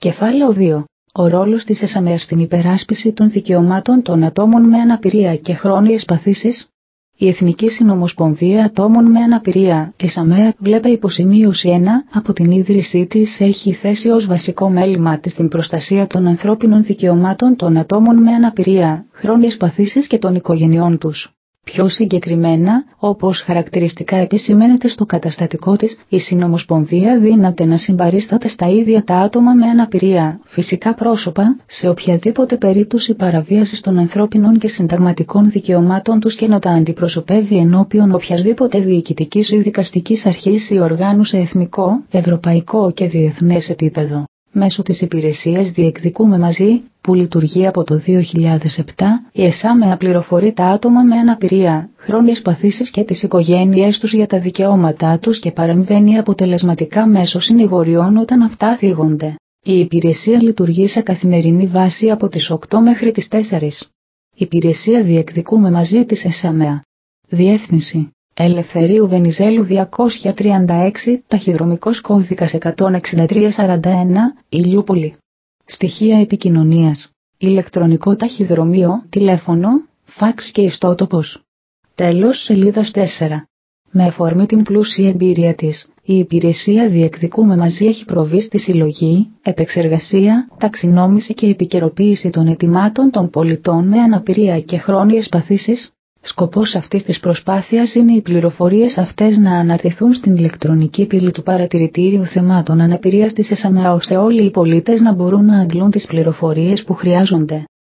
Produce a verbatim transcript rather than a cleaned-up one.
Κεφάλαιο δύο. Ο ρόλος της ΕΣΑΜΕΑ στην υπεράσπιση των δικαιωμάτων των ατόμων με αναπηρία και χρόνιες παθήσεις. Η Εθνική Συνομοσπονδία Ατόμων με Αναπηρία, ΕΣΑΜΕΑ, βλέπε υποσημείωση ένα, από την ίδρυσή της έχει θέσει ως βασικό μέλημά της την προστασία των ανθρώπινων δικαιωμάτων των ατόμων με αναπηρία, χρόνιες παθήσεις και των οικογενειών τους. Πιο συγκεκριμένα, όπως χαρακτηριστικά επισημαίνεται στο καταστατικό της, η Συνομοσπονδία δύναται να συμπαρίσταται στα ίδια τα άτομα με αναπηρία, φυσικά πρόσωπα, σε οποιαδήποτε περίπτωση παραβίασης των ανθρώπινων και συνταγματικών δικαιωμάτων τους και να τα αντιπροσωπεύει ενώπιον οποιασδήποτε διοικητικής ή δικαστικής αρχής ή οργάνου σε εθνικό, ευρωπαϊκό και διεθνές επίπεδο. Μέσω της υπηρεσίας Διεκδικούμε Μαζί, που λειτουργεί από το δύο χιλιάδες επτά, η ΕΣΑΜΕΑ πληροφορεί τα άτομα με αναπηρία, χρόνιες παθήσεις και τις οικογένειές τους για τα δικαιώματά τους και παρεμβαίνει αποτελεσματικά μέσω συνηγοριών όταν αυτά θίγονται. Η υπηρεσία λειτουργεί σε καθημερινή βάση από τις οκτώ μέχρι τις τέσσερις. Υπηρεσία Διεκδικούμε Μαζί της ΕΣΑΜΕΑ. Διεύθυνση: Ελευθερίου Βενιζέλου διακόσια τριάντα έξι, ταχυδρομικός κώδικας εκατόν εξήντα τρία σαράντα ένα, Ηλιούπολη. Στοιχεία επικοινωνίας: ηλεκτρονικό ταχυδρομείο, τηλέφωνο, φαξ και ιστότοπος. Τέλος σελίδας τέσσερα. Με αφορμή την πλούσια εμπειρία της, η υπηρεσία Διεκδικούμε Μαζί έχει προβεί στη συλλογή, επεξεργασία, ταξινόμηση και επικαιροποίηση των αιτημάτων των πολιτών με αναπηρία και χρόνιες παθήσεις. Σκοπός αυτής της προσπάθειας είναι οι πληροφορίες αυτές να αναρτηθούν στην ηλεκτρονική πύλη του Παρατηρητήριου Θεμάτων Αναπηρίας της ΕΣΑΜΕΑ, ώστε όλοι οι πολίτες να μπορούν να αντλούν τις πληροφορίες που χρειάζονται.